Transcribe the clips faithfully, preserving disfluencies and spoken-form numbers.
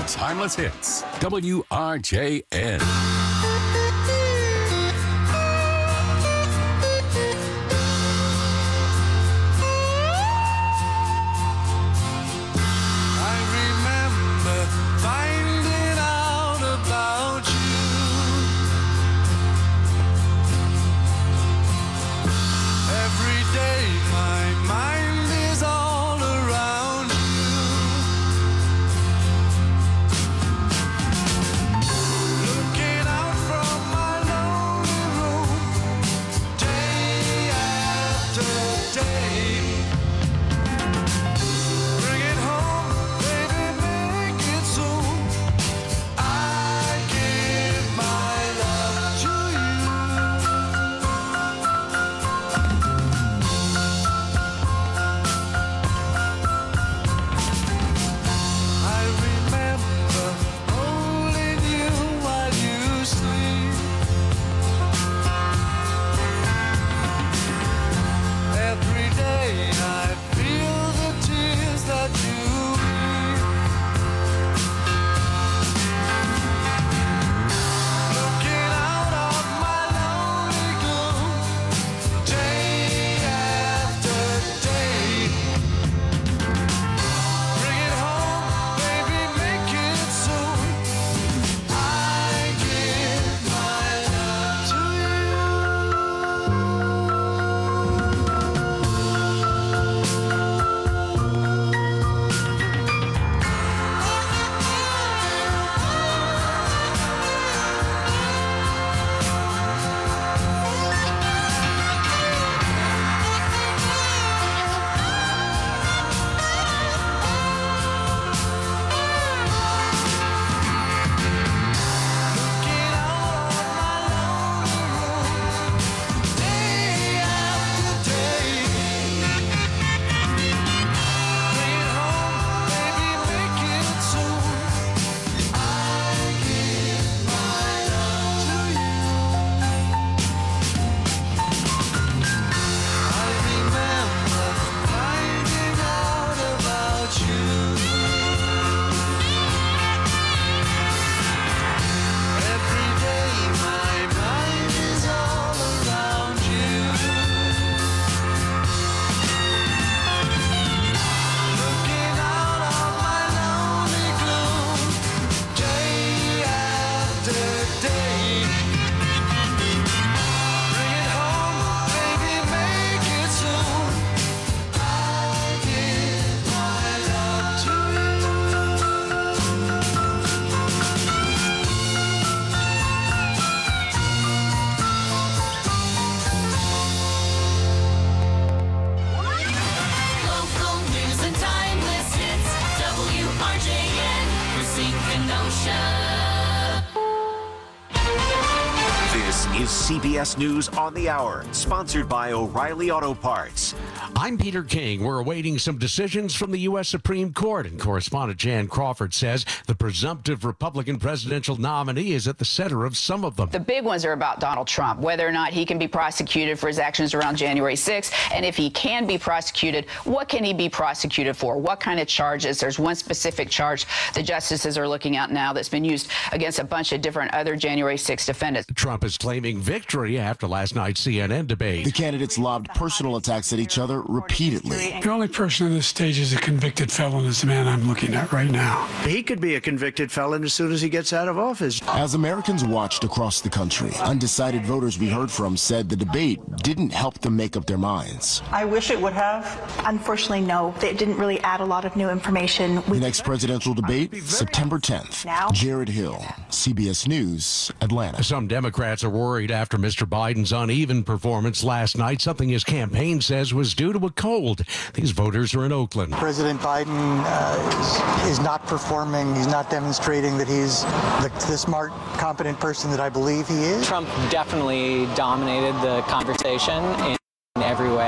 timeless hits. W R J N. C B S News on the Hour, sponsored by O'Reilly Auto Parts. I'm Peter King. We're awaiting some decisions from the U S Supreme Court, and correspondent Jan Crawford says the presumptive Republican presidential nominee is at the center of some of them. The big ones are about Donald Trump, whether or not he can be prosecuted for his actions around January sixth, and if he can be prosecuted, what can he be prosecuted for? What kind of charges? There's one specific charge the justices are looking at now that's been used against a bunch of different other January sixth defendants. Trump is claiming victory after last night's C N N debate. The candidates lobbed personal attacks at each other repeatedly. The only person on this stage is a convicted felon is the man I'm looking at right now. He could be a convicted felon as soon as he gets out of office. As Americans watched across the country, undecided voters we heard from said the debate didn't help them make up their minds. I wish it would have. Unfortunately, no. It didn't really add a lot of new information. The next presidential debate, September tenth. Now? Jared Hill, C B S News, Atlanta. Some Democrats are worried after Mister Biden's uneven performance last night, something his campaign says was due to a cold. These voters are in Oakland. President Biden uh, is, is not performing. He's not demonstrating that he's the, the smart, competent person that I believe he is. Trump definitely dominated the conversation in every way.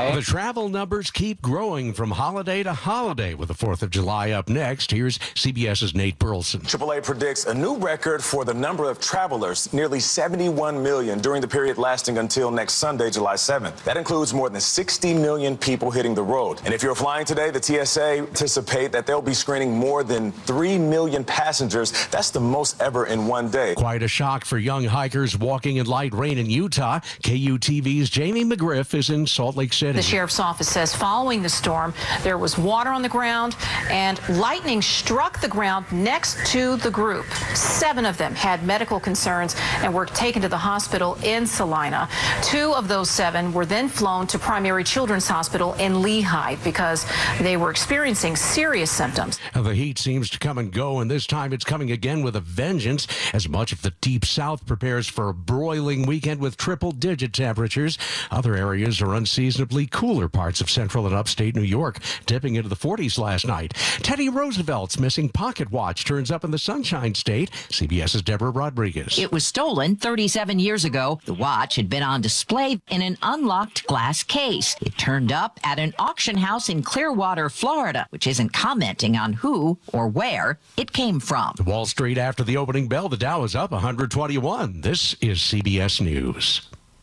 July. The travel numbers keep growing from holiday to holiday with the fourth of July up next. Here's CBS's Nate Burleson. triple A predicts a new record for the number of travelers, nearly seventy-one million during the period lasting until next Sunday, July seventh. That includes more than sixty million people hitting the road. And if you're flying today, the T S A anticipate that they'll be screening more than three million passengers. That's the most ever in one day. Quite a shock for young hikers walking in light rain in Utah. K U T V's Jamie McGriff is in Salt Lake City. The sheriff's office says following the storm, there was water on the ground and lightning struck the ground next to the group. Seven of them had medical concerns and were taken to the hospital in Salina. Two of those seven were then flown to Primary Children's Hospital in Lehigh because they were experiencing serious symptoms. The heat seems to come and go, and this time it's coming again with a vengeance as much of the deep south prepares for a broiling weekend with triple-digit temperatures. Other areas are unseasonably cooler parts of central and upstate New York, dipping into the forties last night. Teddy Roosevelt's missing pocket watch turns up in the Sunshine State. CBS's Deborah Rodriguez. It was stolen thirty-seven years ago. The watch had been on display in an unlocked glass case. It turned up at an auction house in Clearwater, Florida, which isn't commenting on who or where it came from. Wall Street after the opening bell, the Dow is up one hundred twenty-one. This is C B S News.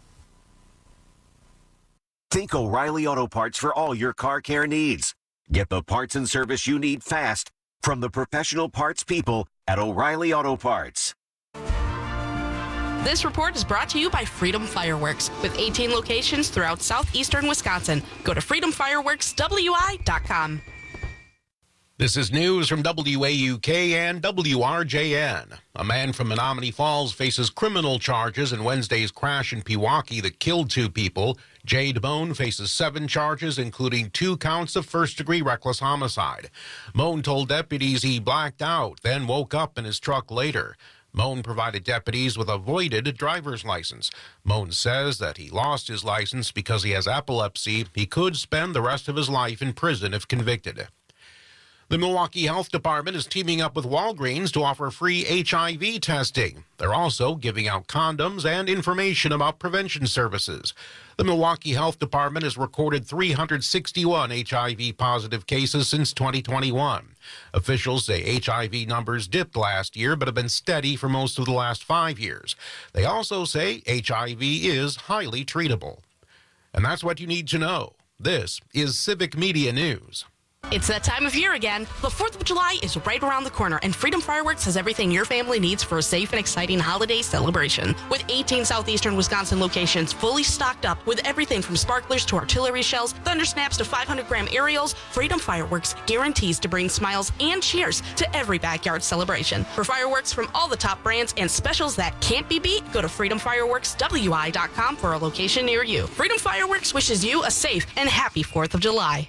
Think O'Reilly Auto Parts for all your car care needs. Get the parts and service you need fast from the professional parts people at O'Reilly Auto Parts. This report is brought to you by Freedom Fireworks with eighteen locations throughout southeastern Wisconsin. Go to freedom fireworks w i dot com. This is news from W A U K and W R J N. A man from Menominee Falls faces criminal charges in Wednesday's crash in Pewaukee that killed two people. Jade Moan faces seven charges, including two counts of first-degree reckless homicide. Moan told deputies he blacked out, then woke up in his truck later. Moan provided deputies with a voided driver's license. Moan says that he lost his license because he has epilepsy. He could spend the rest of his life in prison if convicted. The Milwaukee Health Department is teaming up with Walgreens to offer free H I V testing. They're also giving out condoms and information about prevention services. The Milwaukee Health Department has recorded three hundred sixty-one H I V-positive cases since twenty twenty-one. Officials say H I V numbers dipped last year but have been steady for most of the last five years. They also say H I V is highly treatable. And that's what you need to know. This is Civic Media News. It's that time of year again. The fourth of July is right around the corner, and Freedom Fireworks has everything your family needs for a safe and exciting holiday celebration. With eighteen southeastern Wisconsin locations fully stocked up with everything from sparklers to artillery shells, thunder snaps to five hundred gram aerials, Freedom Fireworks guarantees to bring smiles and cheers to every backyard celebration. For fireworks from all the top brands and specials that can't be beat, go to freedom fireworks w i dot com for a location near you. Freedom Fireworks wishes you a safe and happy fourth of July.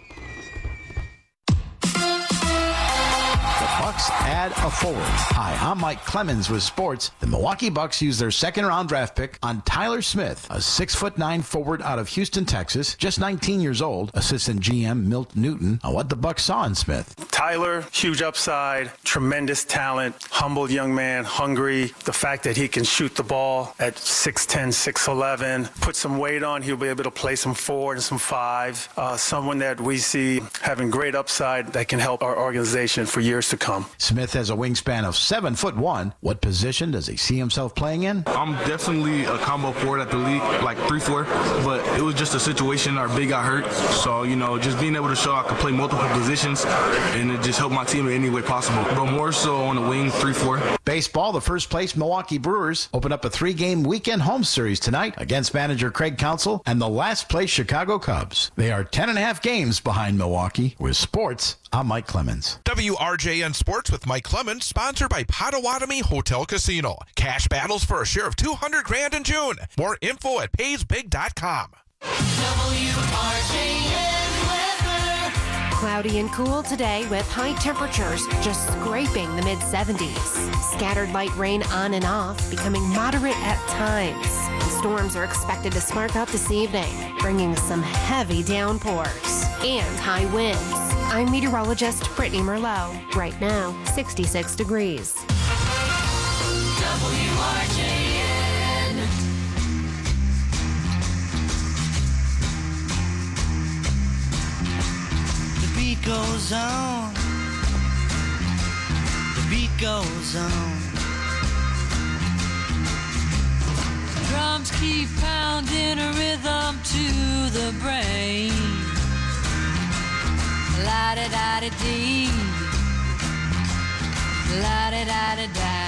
Bucks add a forward. Hi, I'm Mike Clemens with sports. The Milwaukee Bucks use their second round draft pick on Tyler Smith, a six foot nine forward out of Houston, Texas, just nineteen years old. Assistant G M Milt Newton on what the Bucks saw in Smith. Tyler, huge upside, tremendous talent, humble young man, hungry. The fact that he can shoot the ball at six ten, six eleven, put some weight on, he'll be able to play some four and some five. Uh, someone that we see having great upside that can help our organization for years to come. Smith has a wingspan of seven foot one. What position does he see himself playing in? I'm definitely a combo forward at the league, like three four, but it was just a situation our big got hurt. So, you know, just being able to show I could play multiple positions and it just helped my team in any way possible. But more so on the wing, three four. Baseball, the first place Milwaukee Brewers open up a three-game weekend home series tonight against manager Craig Counsell and the last place Chicago Cubs. They are ten and a half games behind Milwaukee. With sports, I'm Mike Clemens. W R J N Sports with Mike Clemens, sponsored by Potawatomi Hotel Casino. Cash battles for a share of two hundred grand in June. More info at pays big dot com. W R J N weather. Cloudy and cool today with high temperatures just scraping the mid seventies. Scattered light rain on and off, becoming moderate at times. Storms are expected to spark up this evening, bringing some heavy downpours and high winds. I'm meteorologist Brittany Merlot. Right now, sixty-six degrees. W R J N. goes on. The beat goes on. Drums keep pounding a rhythm to the brain. La-da-da-da-dee. La-da-da-da-da.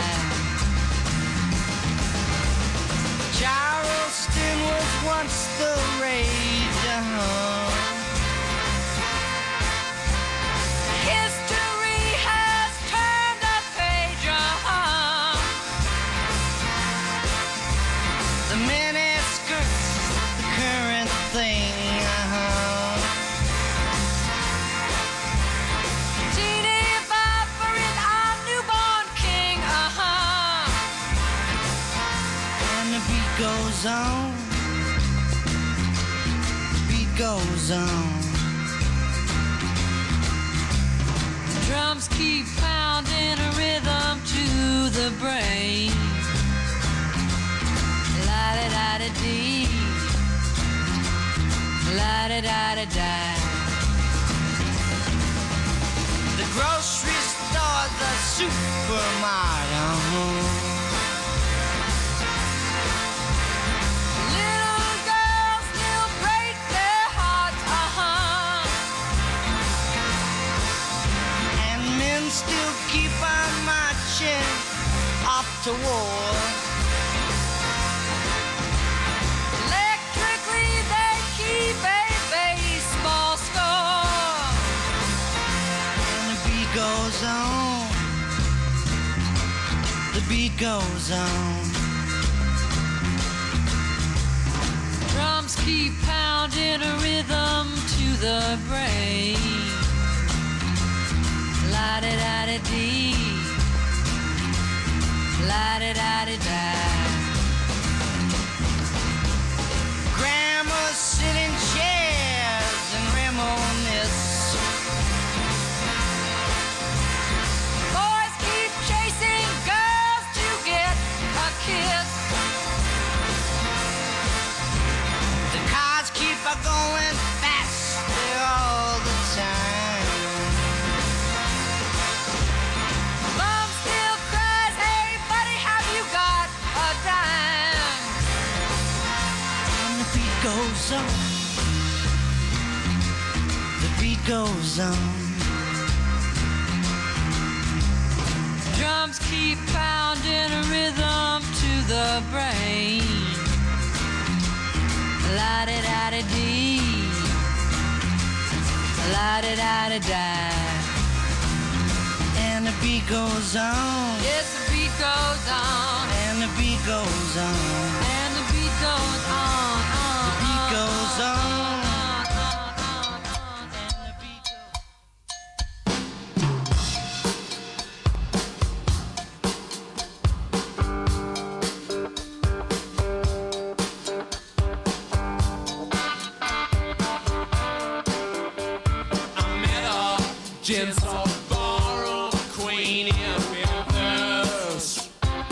Charleston was once the rage, uh-huh. History has turned a page, uh-huh. The miniskirts, the current thing, uh-huh. Teeny Bopper is our newborn king, uh-huh. And the beat goes on. The beat goes on. Drums keep pounding a rhythm to the brain. La-da-da-da-dee. La-da-da-da-da. The grocery store, the supermarket. Little girls still break their hearts, uh-huh. And men still keep on marching off to war. Electrically they keep a baseball score. And the beat goes on. The beat goes on. Drums keep pounding a rhythm to the brain. La-da-da-da-dee. La-da-da-da-da. Grandmas sit in chairs and reminisce. Boys keep chasing girls to get a kiss. The cars keep a going faster all the time. Mom still cries, hey buddy, have you got a dime? And the beat goes on. The beat goes on. Drums keep pounding a rhythm to the brain. La-da-da-da-dee. La-da-da-da-da. And the beat goes on. Yes, the beat goes on. And the beat goes on. And the beat goes on. on the beat goes on. Gentle ballroom queen in Memphis.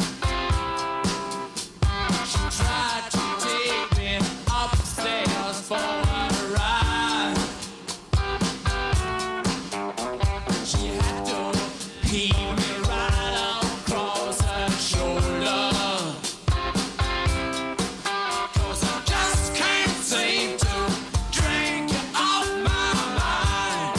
She tried to take me upstairs for a ride. She had to pee me right across her shoulder. 'Cause I just can't seem to drink you off my mind.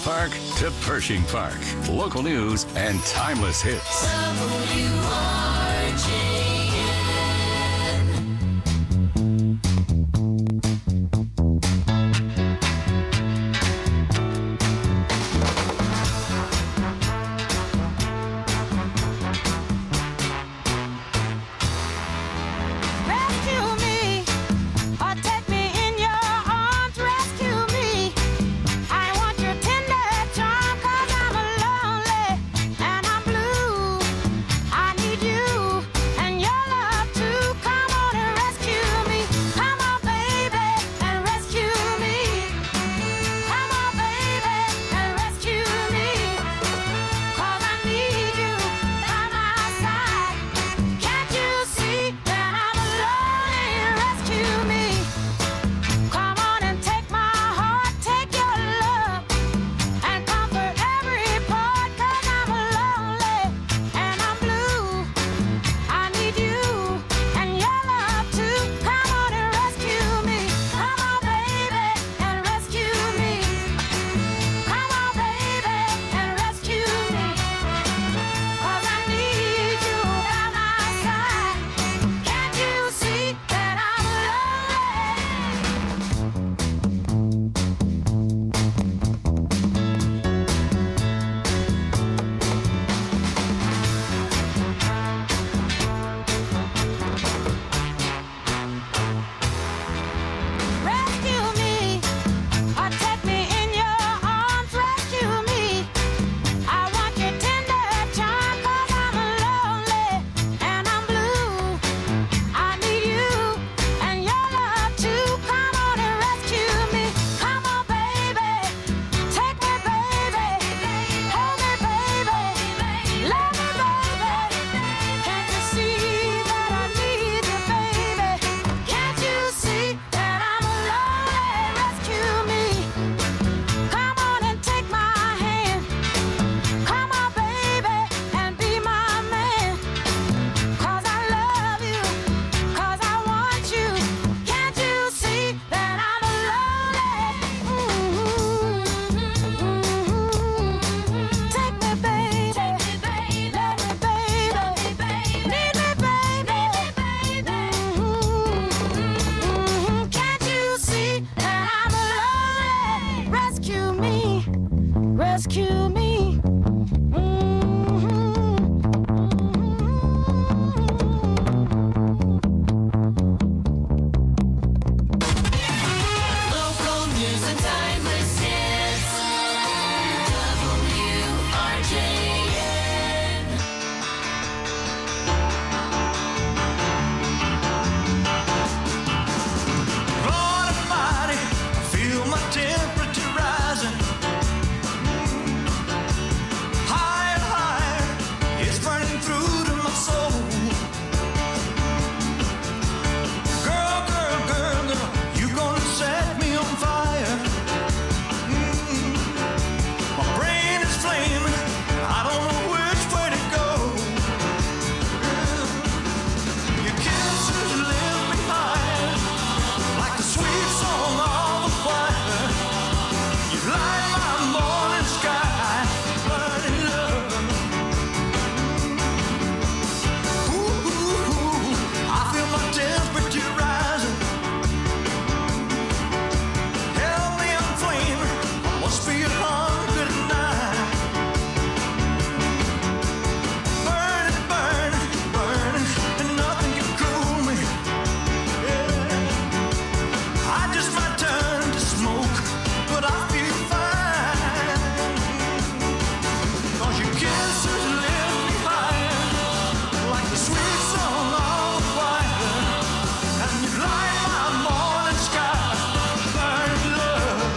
Park to Pershing Park. Local news and timeless hits. W R J N. Rescue me, or take me in your arms. Rescue me. I want your tender charm, 'cause I'm lonely and I'm blue. I need you and your love to come on and rescue me. Come on, baby, and rescue me. Come on, baby, and rescue me. 'Cause I need you by my side. Can't you see that I'm alone? Rescue me. Come on and take my heart, take your love, and comfort every part. 'Cause I'm lonely and I'm blue. I need you and your love to come on and rescue me. Come on, baby, and rescue me. Come on, baby, and rescue me. 'Cause I need you by my side. Can't you see that I'm Rescue me, or take me in your arms. Rescue me. I want your tender charm, 'cause I'm lonely and I'm blue. I need you and your love to come on and rescue me. Come on, baby, take me, baby, hold me, baby, love me, baby. Can't you see that I need you, baby? Can't you see that I'm alone? Rescue me. Come on and take my hand. Come on, baby, and be my man. 'Cause I love you, 'cause I want you. Can't you see that I'm alone? Take me, baby, let me, baby, need me, baby. Can't you see that I'm alone? Rescue me, rescue me. Local news and timeless hits. W R J N. Lord Almighty, I feel my temperature rising. Higher and higher, it's burning through to my soul. Girl, girl, girl, girl, you gonna set me on fire. Mm. My brain is flaming, I don't know which way to go. Your kisses lift me higher, like the sweet song of the choir. You light my morning sky, burning love. Ooh, ooh, ooh, I feel my temperature rising. Help me, I'm flaming. I must be a hundred and nine. Burning, burning, burning, and nothing can cool me. Yeah. I just might turn to smoke, but I feel fine. 'Cause your kisses lift me higher, like the sweet song of the choir. And you light my morning sky, burning love.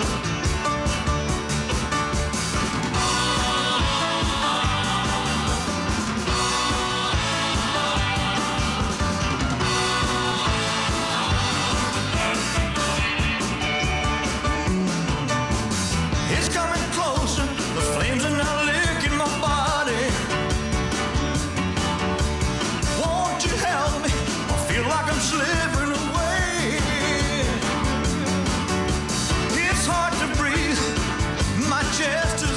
It's coming closer, the flames are now licking my body. Won't you help me? I feel like I'm slipping away. It's hard to breathe, my chest is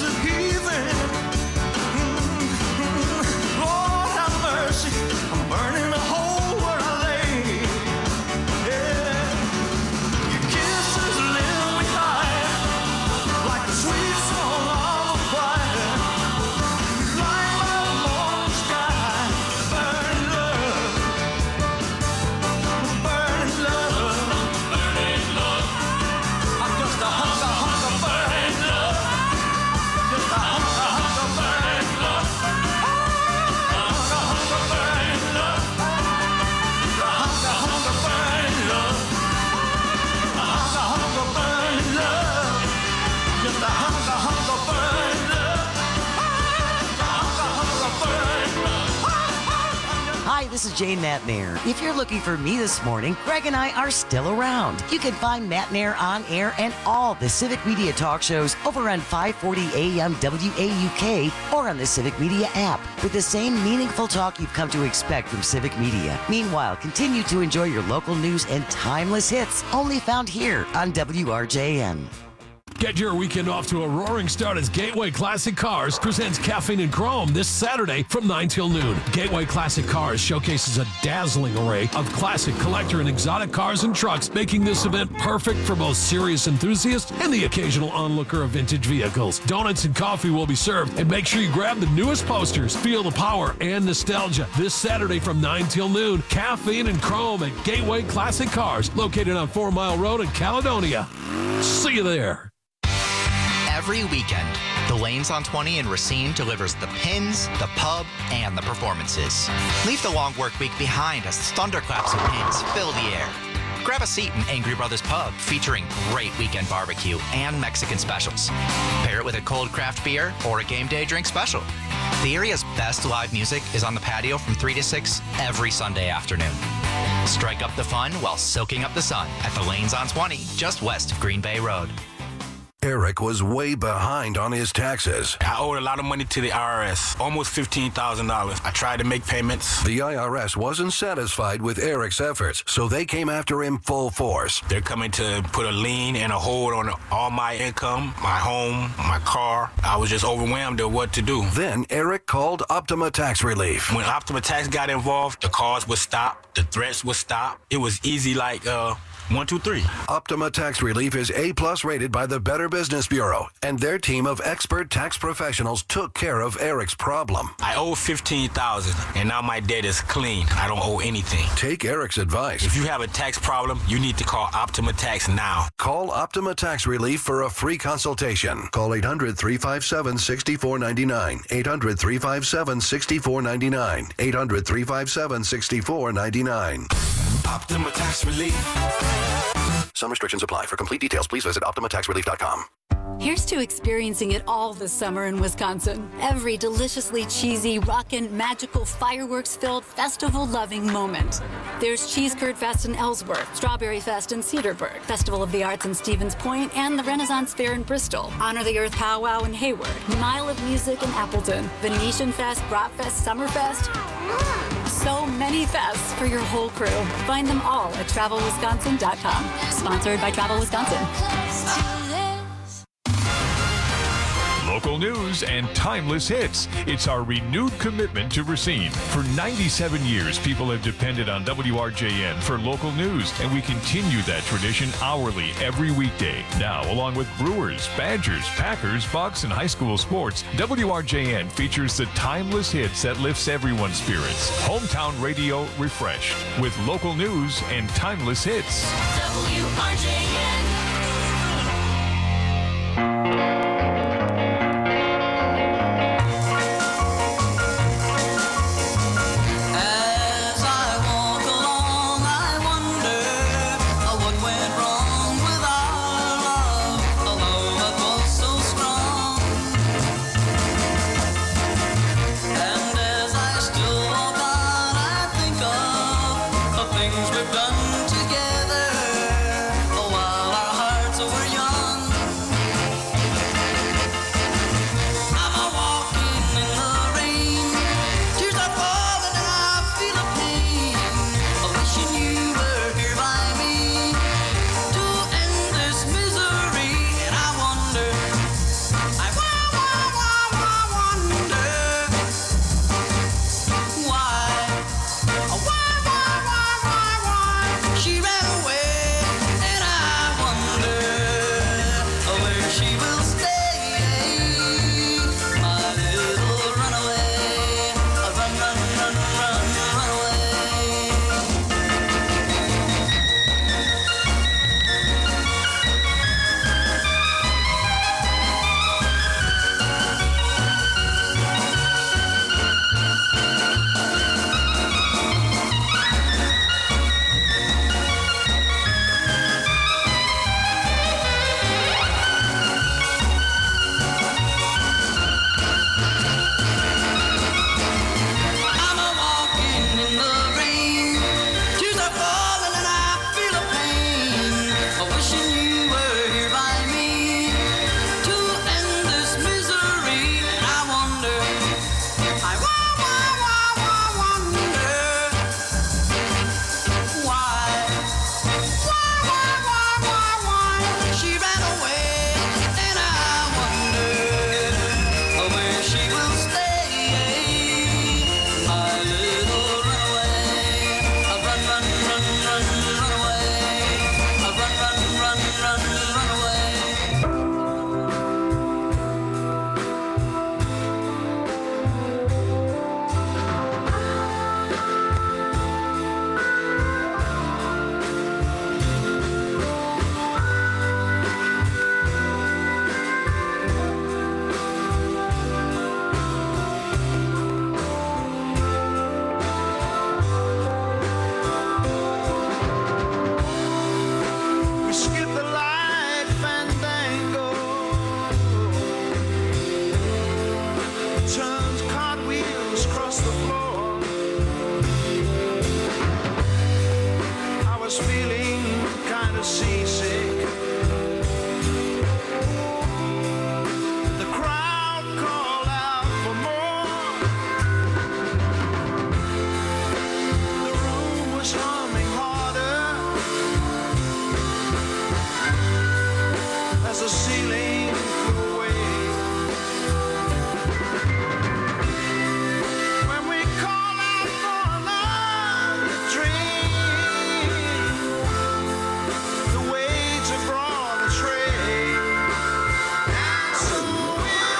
this is Jane Matt Nair. If you're looking for me this morning, Greg and I are still around. You can find Matt Nair on air and all the Civic Media talk shows over on five forty A M W A U K or on the Civic Media app with the same meaningful talk you've come to expect from Civic Media. Meanwhile, continue to enjoy your local news and timeless hits only found here on W R J N. Get your weekend off to a roaring start as Gateway Classic Cars presents Caffeine and Chrome this Saturday from nine till noon. Gateway Classic Cars showcases a dazzling array of classic, collector, and exotic cars and trucks, making this event perfect for both serious enthusiasts and the occasional onlooker of vintage vehicles. Donuts and coffee will be served, and make sure you grab the newest posters. Feel the power and nostalgia this Saturday from nine till noon. Caffeine and Chrome at Gateway Classic Cars, located on Four Mile Road in Caledonia. See you there. Every weekend, the Lanes on twenty in Racine delivers the pins, the pub, and the performances. Leave the long work week behind as thunderclaps of pins fill the air. Grab a seat in Angry Brothers Pub, featuring great weekend barbecue and Mexican specials. Pair it with a cold craft beer or a game day drink special. The area's best live music is on the patio from three to six every Sunday afternoon. Strike up the fun while soaking up the sun at the Lanes on twenty, just west of Green Bay Road. Eric was way behind on his taxes. I owed a lot of money to the I R S, almost fifteen thousand dollars. I tried to make payments. The I R S wasn't satisfied with Eric's efforts, so they came after him full force. They're coming to put a lien and a hold on all my income, my home, my car. I was just overwhelmed at what to do. Then Eric called Optima Tax Relief. When Optima Tax got involved, the calls would stop, the threats would stop. It was easy like, uh... One, two, three. Optima Tax Relief is A-plus rated by the Better Business Bureau, and their team of expert tax professionals took care of Eric's problem. I owe fifteen thousand dollars, and now my debt is clean. I don't owe anything. Take Eric's advice. If you have a tax problem, you need to call Optima Tax now. Call Optima Tax Relief for a free consultation. Call eight hundred, three five seven, six four nine nine. eight hundred, three five seven, six four nine nine. eight hundred, three five seven, six four nine nine. Optima Tax Relief. Some restrictions apply. For complete details, please visit optima tax relief dot com. Here's to experiencing it all this summer in Wisconsin. Every deliciously cheesy, rockin', magical, fireworks-filled, festival-loving moment. There's Cheese Curd Fest in Ellsworth, Strawberry Fest in Cedarburg, Festival of the Arts in Stevens Point, and the Renaissance Fair in Bristol. Honor the Earth Powwow in Hayward, Mile of Music in Appleton, Venetian Fest, Bratfest, Summerfest. So many fests for your whole crew. Find them all at travel wisconsin dot com. Sponsored by Travel Wisconsin. Local news and timeless hits. It's our renewed commitment to Racine. For ninety-seven years, people have depended on W R J N for local news, and we continue that tradition hourly every weekday. Now, along with Brewers, Badgers, Packers, Bucks, and high school sports, W R J N features the timeless hits that lifts everyone's spirits. Hometown radio refreshed with local news and timeless hits. W R J N. was feeling kind of seasick. The crowd called out for more. The room was humming harder as the ceiling flew away. When we call out for another drink, the waves have brought a tray, and so it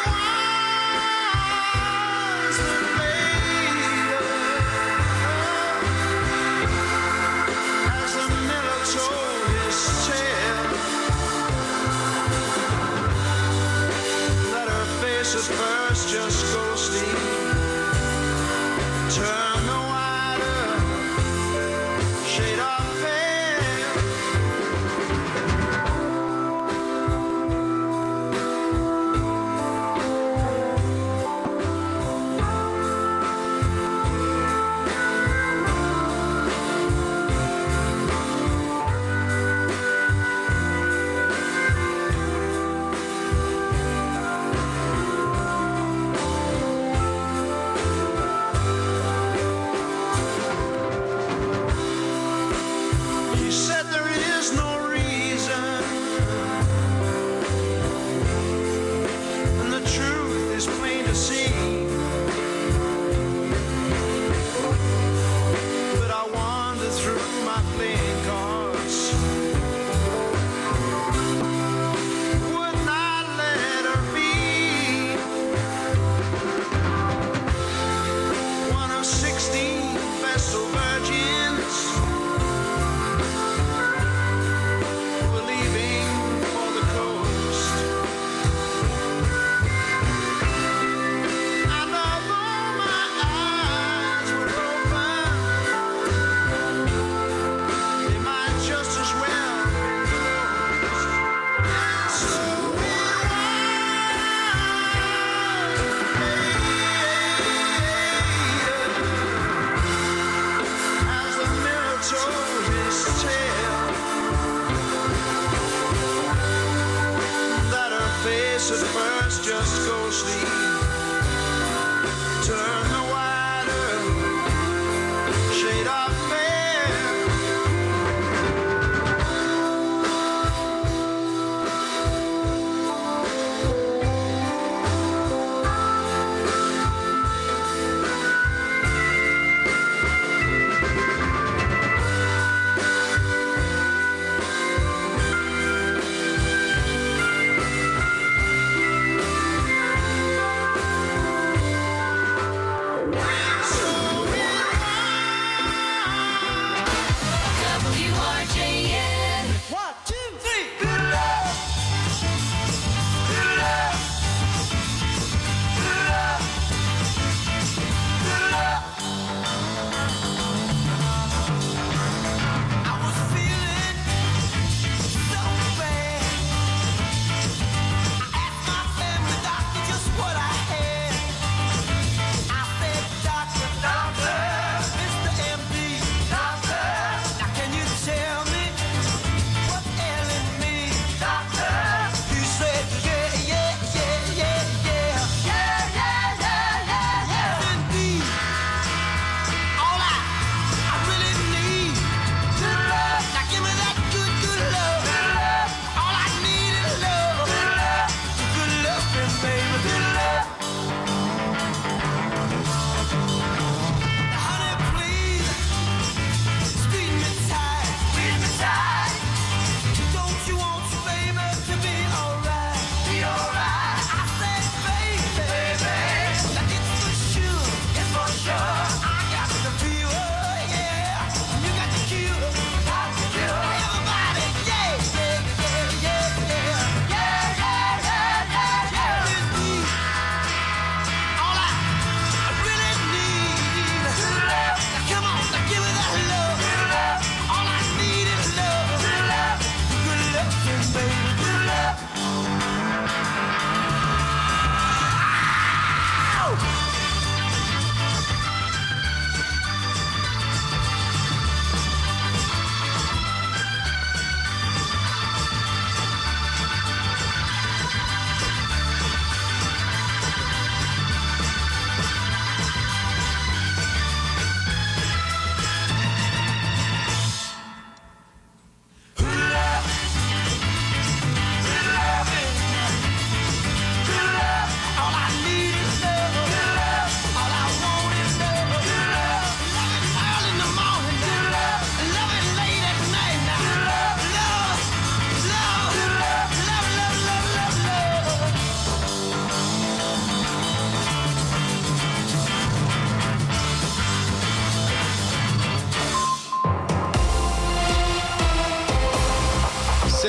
was that later, as the miller told his tale, that her face at first just ghostly turned a wider shade of pale. He said there is no reason, and the truth is plain to see. But I wander through my playing cards, would not let her be one of sixteen vestal virgins who were leaving for the coast. And although my eyes were open, they might just as well be closed. And so it as the mirror told his tale, that her face at first just ghostly turned the wider shade of pale.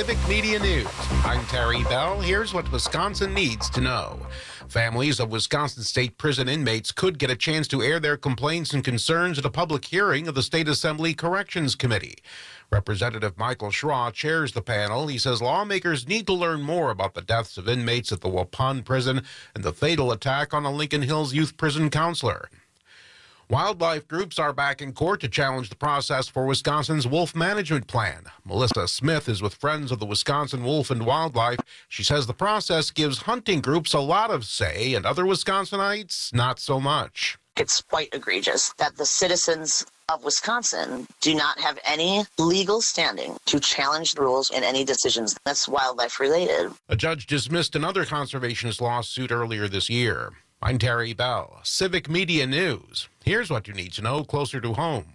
Civic Media News. I'm Terry Bell. Here's what Wisconsin needs to know. Families of Wisconsin State Prison inmates could get a chance to air their complaints and concerns at a public hearing of the State Assembly Corrections Committee. Representative Michael Schraw chairs the panel. He says lawmakers need to learn more about the deaths of inmates at the Waupun prison and the fatal attack on a Lincoln Hills youth prison counselor. Wildlife groups are back in court to challenge the process for Wisconsin's wolf management plan. Melissa Smith is with Friends of the Wisconsin Wolf and Wildlife. She says the process gives hunting groups a lot of say and other Wisconsinites not so much. It's quite egregious that the citizens of Wisconsin do not have any legal standing to challenge the rules in any decisions that's wildlife related. A judge dismissed another conservationist lawsuit earlier this year. I'm Terry Bell, Civic Media News. Here's what you need to know closer to home.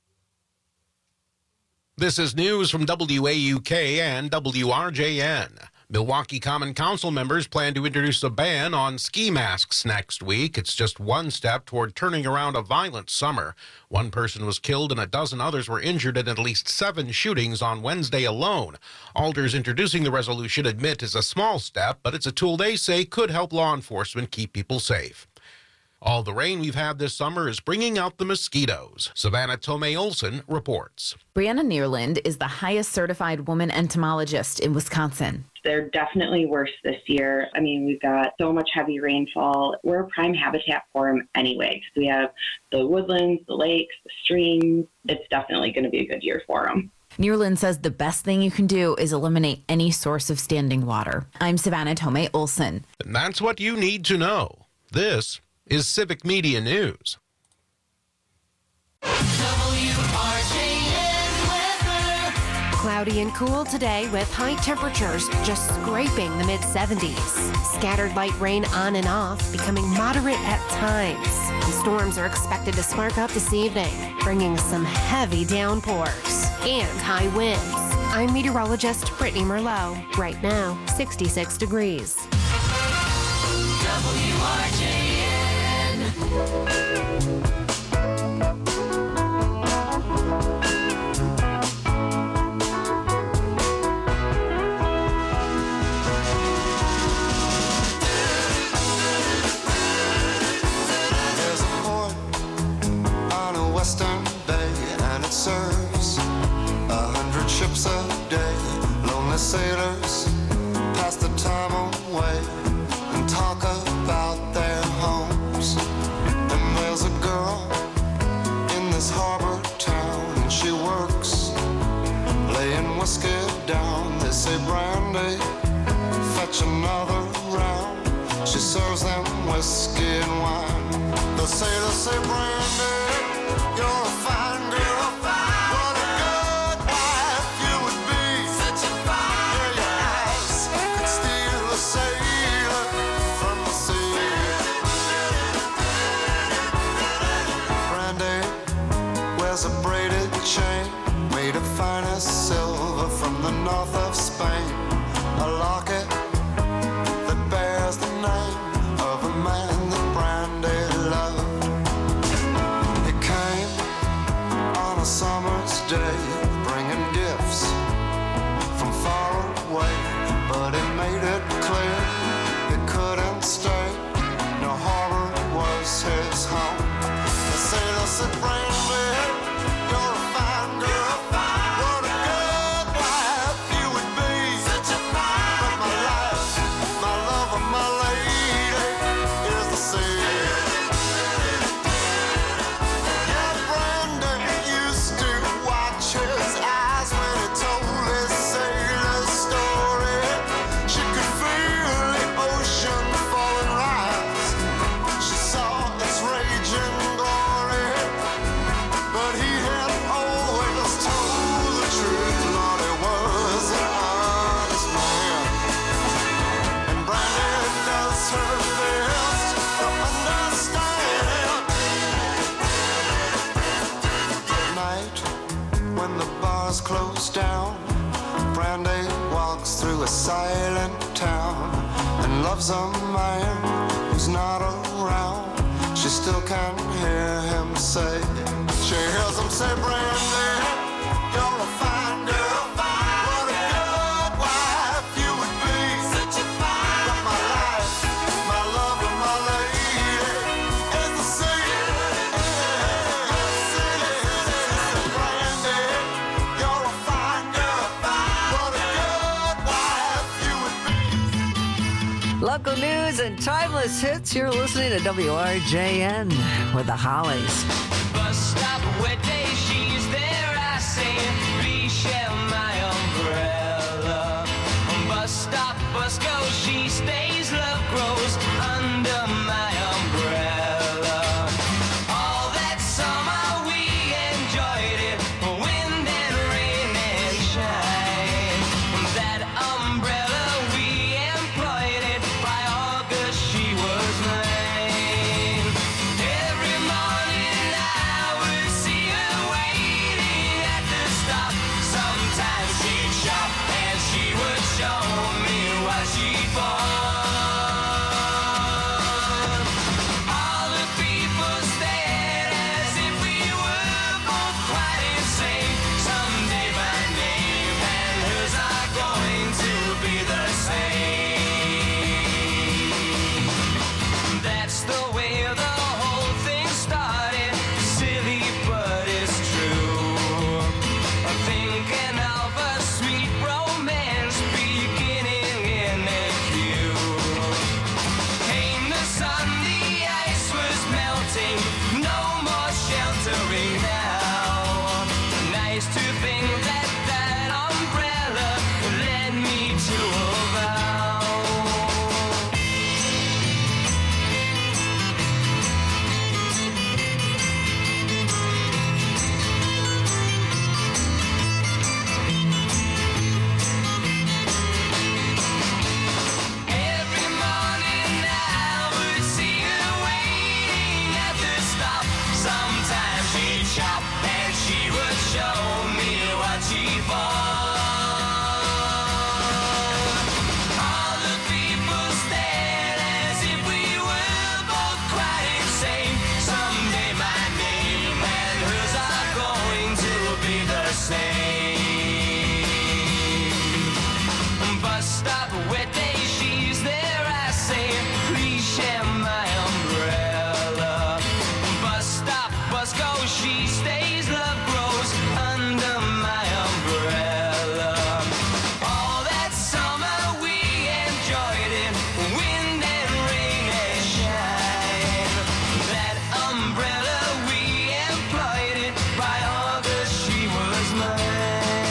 This is news from W A U K and W R J N. Milwaukee Common Council members plan to introduce a ban on ski masks next week. It's just one step toward turning around a violent summer. One person was killed and a dozen others were injured in at least seven shootings on Wednesday alone. Alders introducing the resolution admit it's a small step, but it's a tool they say could help law enforcement keep people safe. All the rain we've had this summer is bringing out the mosquitoes. Savannah Tomei Olson reports. Brianna Neerland is the highest certified woman entomologist in Wisconsin. They're definitely worse this year. I mean, we've got so much heavy rainfall. We're a prime habitat for them anyway. We have the woodlands, the lakes, the streams. It's definitely going to be a good year for them. Neerland says the best thing you can do is eliminate any source of standing water. I'm Savannah Tomei Olson. And that's what you need to know. This is Civic Media News. Cloudy and cool today with high temperatures just scraping the mid seventies. Scattered light rain on and off, becoming moderate at times. The storms are expected to spark up this evening, bringing some heavy downpours and high winds. I'm meteorologist Brittany Merlot. Right now, sixty-six degrees. W R J N. Western Bay, and it serves a hundred ships a day. Lonely sailors pass the time away and talk about their homes. And there's a girl in this harbor town, and she works laying whiskey down. They say, Brandy, fetch another round. She serves them whiskey and wine. The sailors say, Brandy, you're a fine girl. What a good wife you would be. Such a fine yeah, your eyes could steal a sailor from the sea. Brandy wears a braided chain made of finest silver from the north of Spain. A locket that bears the name of a man that Brandy loved. A summer's day, bringing gifts from far away, but he made it clear he couldn't stay. No harbor was his home. The sailor said, Brandy, you're a fine girl. What a good wife you would be. Such a fine but my life, my love, and my lady is the sea. His eyes when he told his sailor story. She could feel the ocean fall and rise. She saw its raging glory. But he had always told the truth. Lord, he was an honest man. And Brandy does her best to understand. At night, when the bars close down, Brandy walks through a silent town and loves a man who's not around. She still can hear him say, she hears him say, Brandy, you're a fine girl. What a good wife local news and timeless hits. You're listening to W R J N with the Hollies. Bus stop, wet day, she's there, I say, please share my umbrella. Bus stop, bus go, she stays, love grows under my umbrella. All that summer we enjoyed it, wind and rain and shine. That umbrella we employed it, by August she was mine. Every morning I would see her waiting at the stop. Sometimes she'd shop and she would show me what she'd bought. All the people stared as if we were both quite insane. Someday my name and hers are going to be the same. That's the way the whole thing started. Silly, but it's true. Thinking of a sweet romance beginning in a queue. Came the sun, the ice was melting. No more sheltering now. Nice to think that that umbrella led me to a vow. Every morning I would see her waiting at the stop. Sometimes she'd shop and she would show me what she bought. All the people stared as if we were both quite insane. Someday my name and hers are going to be the same. Bus stop, wet day, she's there, I say, please share my umbrella. Bus stop, bus go, she stays, love grows under my umbrella. All that summer we enjoyed it, wind and rain and shine. That umbrella we employed it, by August she was mine.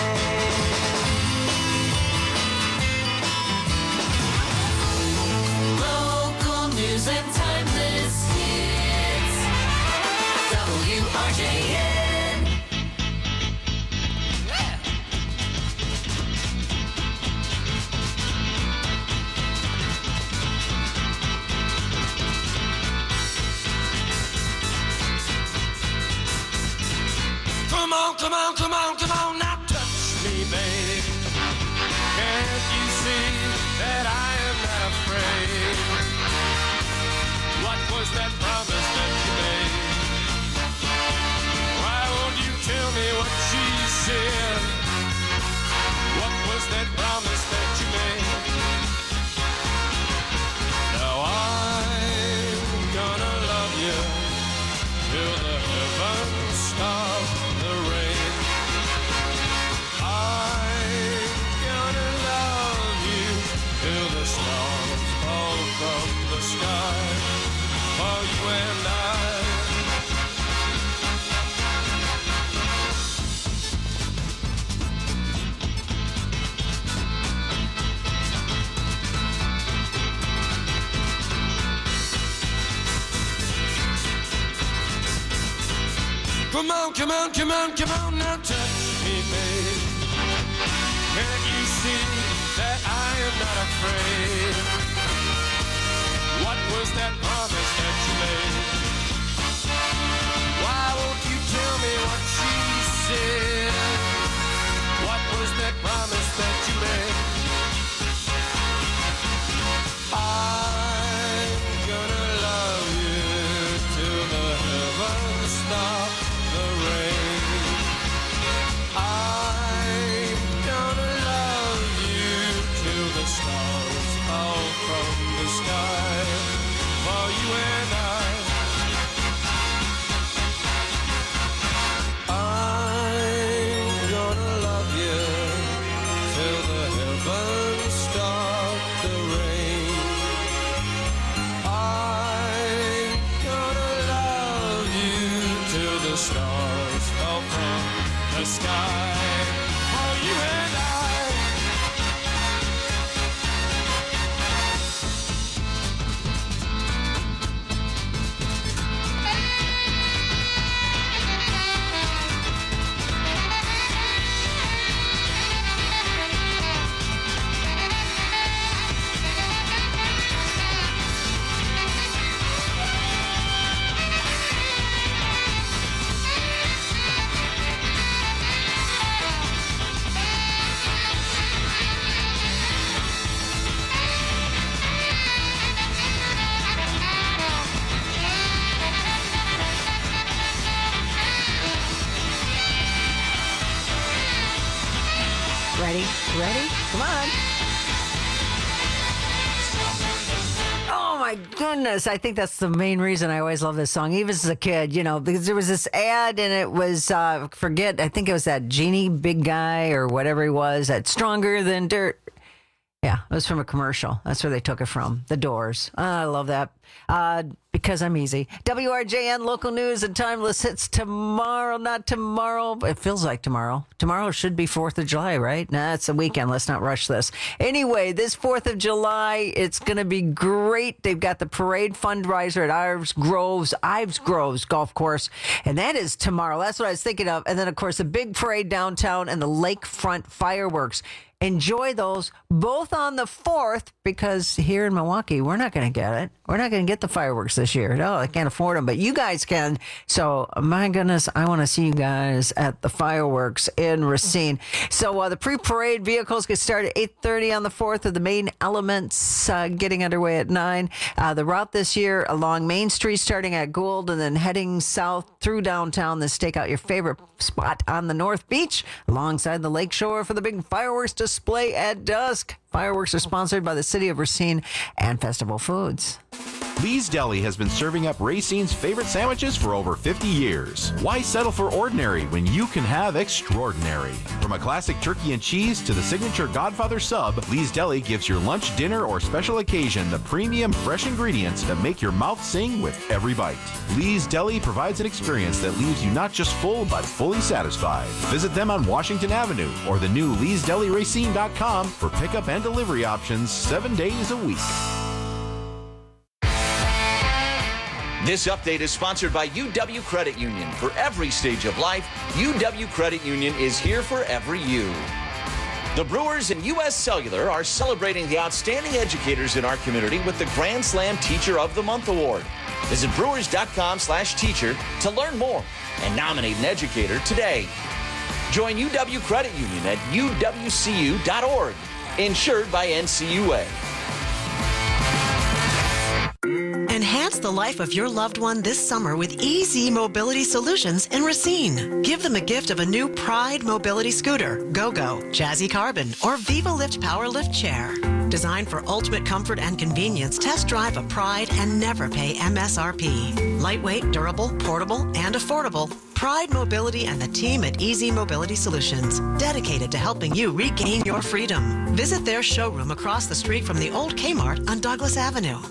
Local news and timeless hits. W R J N. Come on, come on, come on, come on, now touch me, babe. Can't you see that I am not afraid? What was that promise that you made? Why won't you tell me what she said? What was that promise that you made? Now I'm gonna love you till the heavens stop the rain. I'm gonna love you till the stars fall from the sky. For you and I. Come on, come on, come on, come on, now touch me, babe. Can't you see that I am not afraid? What was that promise that you made? Why won't you tell me what she said? What was that promise that you made? I'm gonna love you till the heavens stop the rain. I'm gonna love you till the stars Ready? Ready? Come on. Oh my goodness. I think that's the main reason I always love this song, even as a kid, you know, because there was this ad and it was, uh, forget, I think it was that Genie big guy or whatever he was, that Stronger Than Dirt. Yeah, it was from a commercial. That's where they took it from. The Doors. Oh, I love that. Uh, because I'm easy. W R J N local news and timeless hits tomorrow. Not tomorrow, but it feels like tomorrow. Tomorrow should be fourth of July, right? Nah, it's a weekend. Let's not rush this. Anyway, this fourth of July, it's going to be great. They've got the parade fundraiser at Ives Groves, Ives Groves Golf Course, and that is tomorrow. That's what I was thinking of. And then, of course, a big parade downtown and the lakefront fireworks. Enjoy those both on the fourth, because here in Milwaukee, we're not going to get it. We're not going to get the fireworks this year. No, I can't afford them, but you guys can. So, my goodness, I want to see you guys at the fireworks in Racine. So, uh, the pre-parade vehicles get started at eight thirty on the fourth, with the main elements uh, getting underway at nine. Uh, the route this year along Main Street, starting at Gould and then heading south through downtown. Then stake out your favorite spot on the North Beach alongside the lake shore for the big fireworks display at dusk. Fireworks are sponsored by the City of Racine and Festival Foods. Lee's Deli has been serving up Racine's favorite sandwiches for over fifty years. Why settle for ordinary when you can have extraordinary? From a classic turkey and cheese to the signature Godfather sub, Lee's Deli gives your lunch, dinner, or special occasion the premium fresh ingredients that make your mouth sing with every bite. Lee's Deli provides an experience that leaves you not just full, but fully satisfied. Visit them on Washington Avenue or the new lees deli racine dot com for pickup and delivery options seven days a week. This update is sponsored by U W Credit Union. For every stage of life, U W Credit Union is here for every you. The Brewers and U S Cellular are celebrating the outstanding educators in our community with the Grand Slam Teacher of the Month Award. Visit brewers.com slash teacher to learn more and nominate an educator today. Join U W Credit Union at U W C U dot org. Insured by N C U A. Enhance the life of your loved one this summer with Easy Mobility Solutions in Racine. Give them a gift of a new Pride Mobility Scooter, Go-Go, Jazzy Carbon, or Viva Lift Power Lift Chair. Designed for ultimate comfort and convenience, test drive a Pride and never pay M S R P. Lightweight, durable, portable, and affordable. Pride Mobility and the team at Easy Mobility Solutions, dedicated to helping you regain your freedom. Visit their showroom across the street from the old Kmart on Douglas Avenue.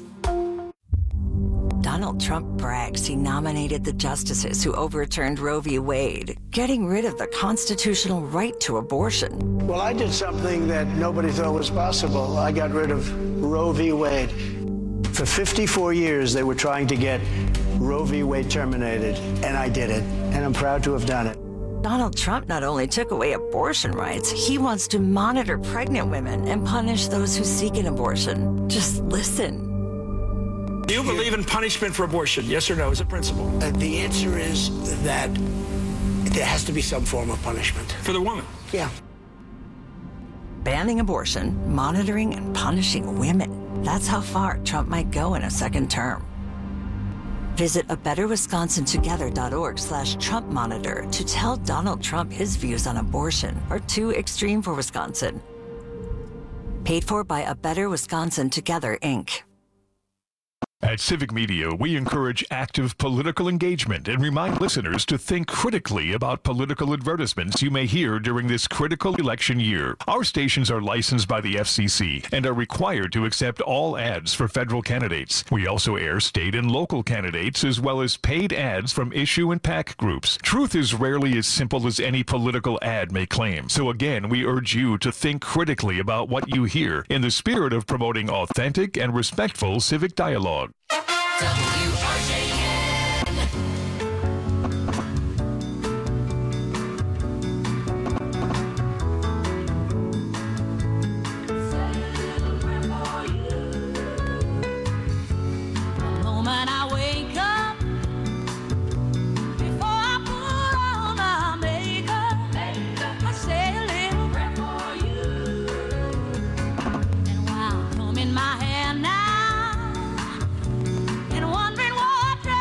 Donald Trump brags he nominated the justices who overturned Roe v. Wade, getting rid of the constitutional right to abortion. Well, I did something that nobody thought was possible. I got rid of Roe v. Wade. For fifty-four years, they were trying to get Roe v. Wade terminated, and I did it, and I'm proud to have done it. Donald Trump not only took away abortion rights, he wants to monitor pregnant women and punish those who seek an abortion. Just listen. Do you believe in punishment for abortion? Yes or no, as a principle? Uh, the answer is that there has to be some form of punishment. For the woman? Yeah. Banning abortion, monitoring and punishing women. That's how far Trump might go in a second term. Visit a better wisconsin together dot org slash Trump monitor to tell Donald Trump his views on abortion are too extreme for Wisconsin. Paid for by A Better Wisconsin Together, Incorporated. At Civic Media, we encourage active political engagement and remind listeners to think critically about political advertisements you may hear during this critical election year. Our stations are licensed by the F C C and are required to accept all ads for federal candidates. We also air state and local candidates as well as paid ads from issue and PAC groups. Truth is rarely as simple as any political ad may claim. So again, we urge you to think critically about what you hear in the spirit of promoting authentic and respectful civic dialogue. W R J N. The moment I wake up, before I put on my makeup, I say a little prayer for you. And while combing my hair now, and wondering what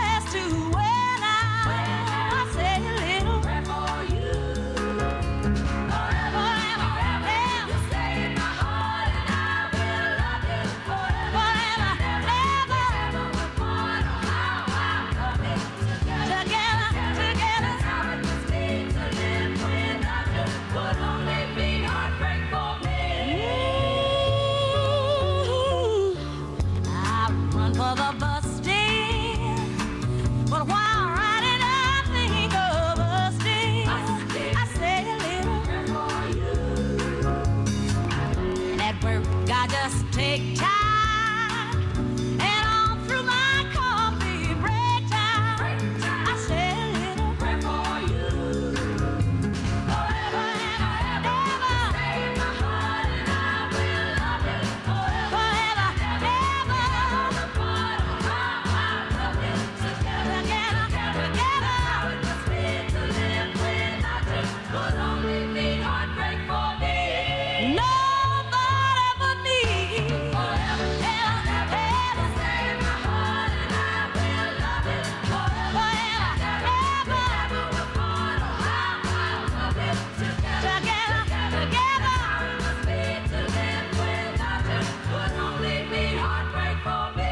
just take time. And all through my coffee break time, I say a little prayer for you. Forever and ever, stay in my heart and I will love you forever. Forever and ever, the part of how I love you together, together, together. How it must be to live without you would only be heartbreak for me. Nobody but me. Forever and ever, stay in my heart and I will love you forever and ever. The part of how I love you together, together, together. How it must be to live without you would only be heartbreak for me.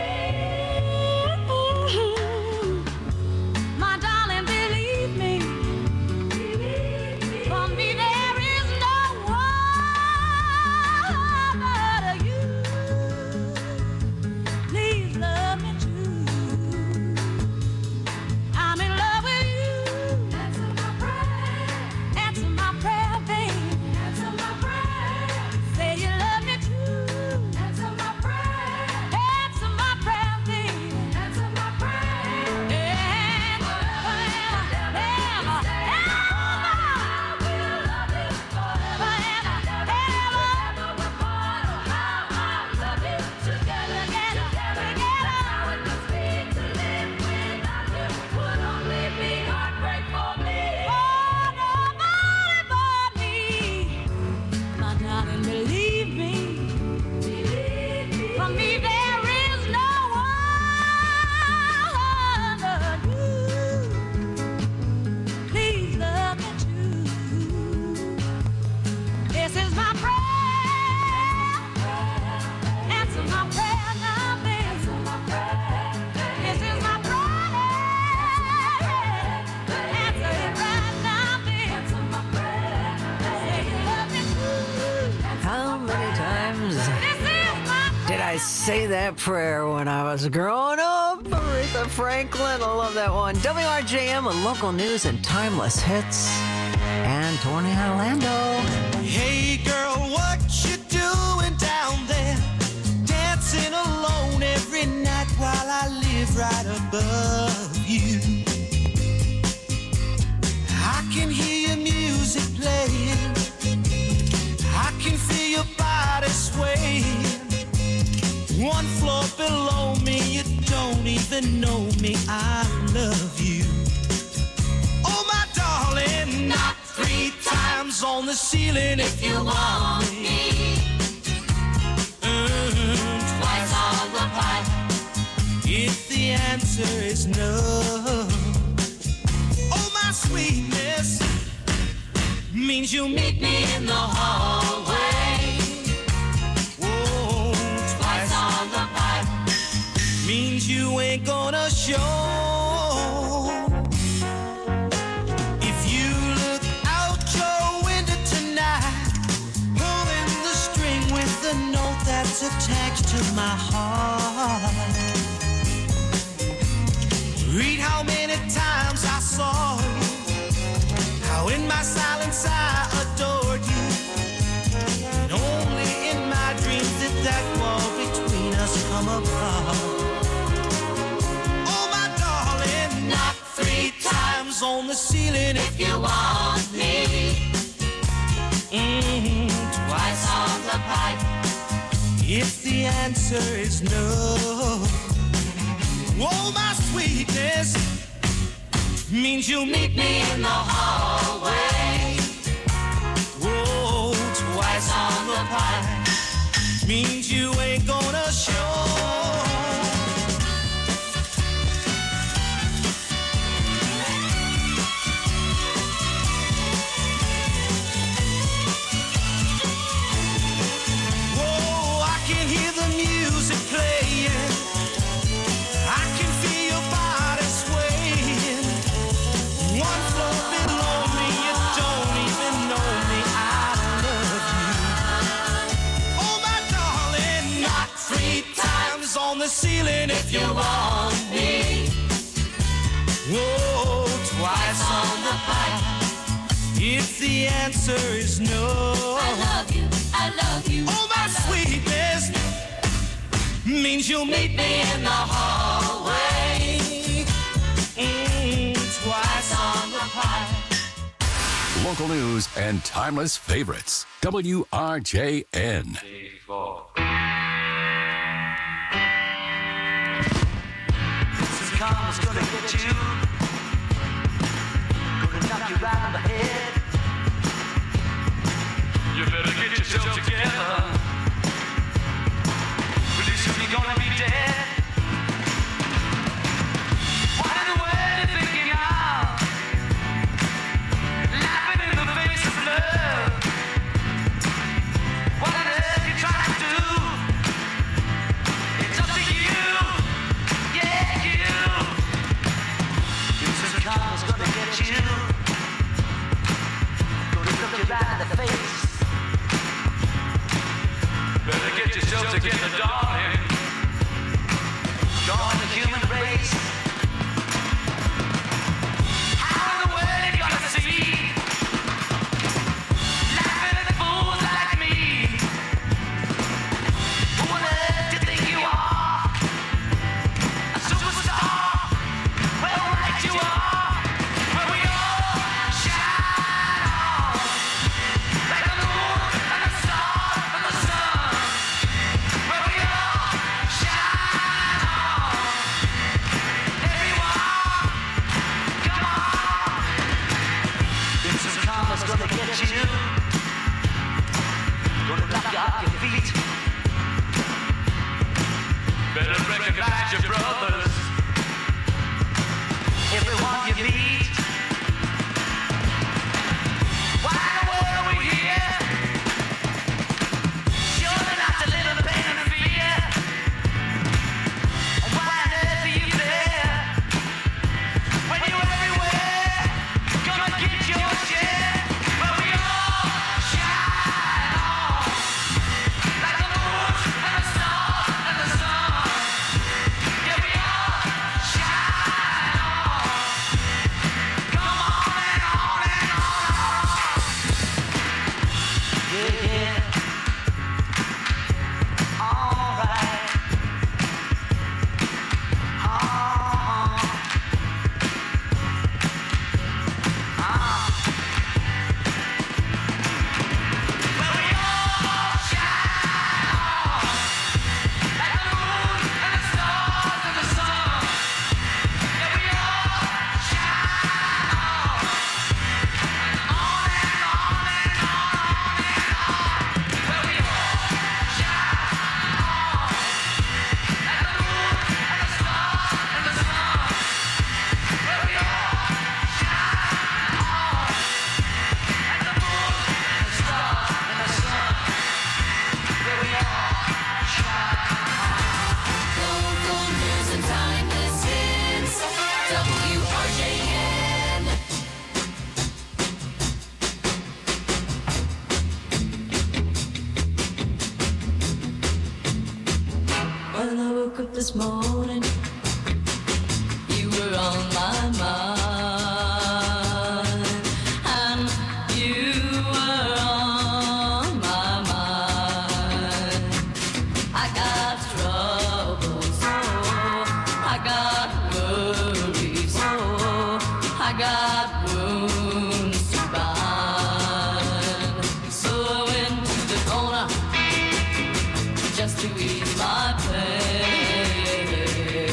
My darling, believe me. For me, there is no one but you. Please love me too. I'm in love with you. Answer my prayer. Answer my prayer, babe. Answer my prayer. Say you love me too. Answer my prayer. Answer my prayer, babe. Answer my prayer. And forever, ever, ever, I will love you forever, ever, ever. The part of how I love you together, together, together. How it must be to live without you would only be heartbreak for me. Oh, nobody but me. My darling, believe me. Believe me. For me, there is no one but you. Please love me too. This is my prayer. Answer my prayer now, baby. This is my prayer. Answer it right now, baby. Say you love me too. How many times This is my did I say that prayer when I was growing up? Aretha Franklin, I love that one. W R J M with local news and timeless hits. And Tony Orlando. Hey girl, what you doing down there? Dancing alone every night while I live right above you. I can hear your music playing. I can feel your body swaying. One floor below me, you don't even know me. I love you. Oh my darling, knock three times on the ceiling if you want me. Mm, twice on the pipe if the answer is no. Oh my sweetness means you meet me in the hallway. Whoa, twice on the pipe means you ain't gonna show. If you look out your window tonight, pulling the string with the note that's attached to my heart. Read how many times I saw you, how in my silence I adored you. And only in my dreams did that wall between us come apart. Oh my darling, knock three times on the ceiling if you want me. Mm, twice on the pipe if the answer is no. Oh my sweetness means you'll meet me in the hallway. Whoa, twice on the pipe means you ain't gonna show. Whoa, I can hear the music playing. I can feel your body swaying. One floor below me, you don't even know me. I love you. Oh my darling, knock three times on the ceiling if you want me. Whoa, twice on the pipe if the answer is no. I love you, I love you. Oh my sweetness means you'll meet me in the hallway. Mm, twice on the pie. Local news and timeless favorites. W R J N. This karma's gonna get you. Gonna knock you right on the head. You better get yourself together. Pretty soon you're gonna be dead. What in the world you thinking of? Laughing in the face of love. What on earth you trying to do? It's up to you. Yeah, you. This karma's gonna get you. Gonna look you right in the face. Better get yourself together, darling. Join the human race. How in the world are you gonna see? Laughing at fools like me. Who on earth do you think you are? A superstar? Well, right you are. Where we all shine on. Like the moon and the stars and the sun. Where we all shine on. Everyone, come on. Vincent Karma's gonna get you. Gonna knock you off your feet. Better recognize your brothers. Everyone you meet. Why in the world are we here? Surely not to live in pain and fear. And why on earth are you there? When you're everywhere, gonna get your share. Where we all shine on. Like the moon and the stars and the sun. Yeah, we all shine on. Come on and on and on. Yeah, yeah. All right. Uh-huh. Uh. Where we all shine on. Like the moon and the stars and the sun. Yeah, we all shine on. On and on and on and on. Where we all shine on. Like the moon and the stars and the sun. Where we all shine on. Like the moon and the stars and the sun. Where we all shine on. Local news and timeless hits. W R J N. When I woke up this morning, you were on my mind, and you were on my mind. I got troubles, oh, I got worries, oh, I got wounds to bind. So I went to the corner just to ease my